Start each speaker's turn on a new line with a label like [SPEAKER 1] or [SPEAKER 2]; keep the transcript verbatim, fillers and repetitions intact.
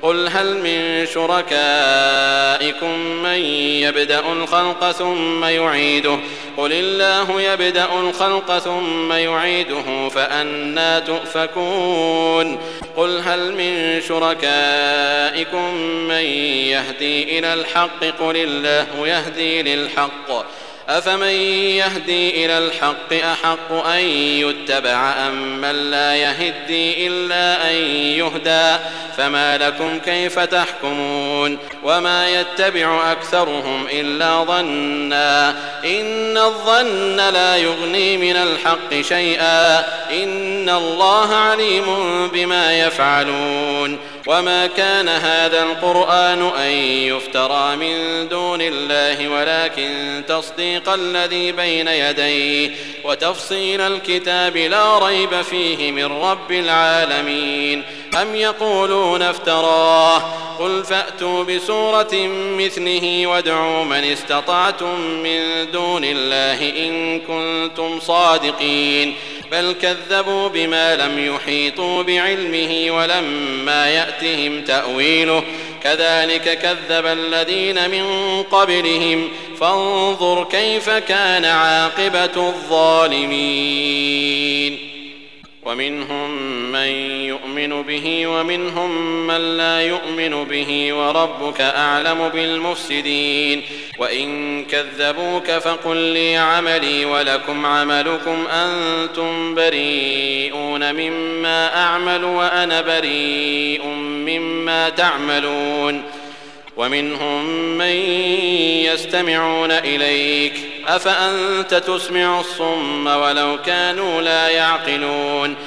[SPEAKER 1] قل هل من شركائكم من يبدأ الخلق ثم يعيده قل الله يبدأ الخلق ثم يعيده فأنى تؤفكون قل هل من شركائكم من يهدي إلى الحق قل الله يهدي للحق أفمن يهدي إلى الحق أحق أن يتبع أم من لا يهدي إلا أن يهدى فما لكم كيف تحكمون وما يتبع أكثرهم إلا ظنا إن الظن لا يغني من الحق شيئا إن الله عليم بما يفعلون وما كان هذا القرآن أن يفترى من دون الله ولكن تصديق الذي بين يديه وتفصيل الكتاب لا ريب فيه من رب العالمين أم يقولون افتراه قل فأتوا بسورة مثله وادعوا من استطعتم من دون الله إن كنتم صادقين بل كذبوا بما لم يحيطوا بعلمه ولما يأتهم تأويله كذلك كذب الذين من قبلهم فانظر كيف كان عاقبة الظالمين ومنهم من يؤمن به ومنهم من لا يؤمن به وربك أعلم بالمفسدين وإن كذبوك فقل لي عملي ولكم عملكم أنتم بريئون مما أعمل وأنا بريء مما تعملون ومنهم من يستمعون إليك أفأنت تسمع الصم ولو كانوا لا يعقلون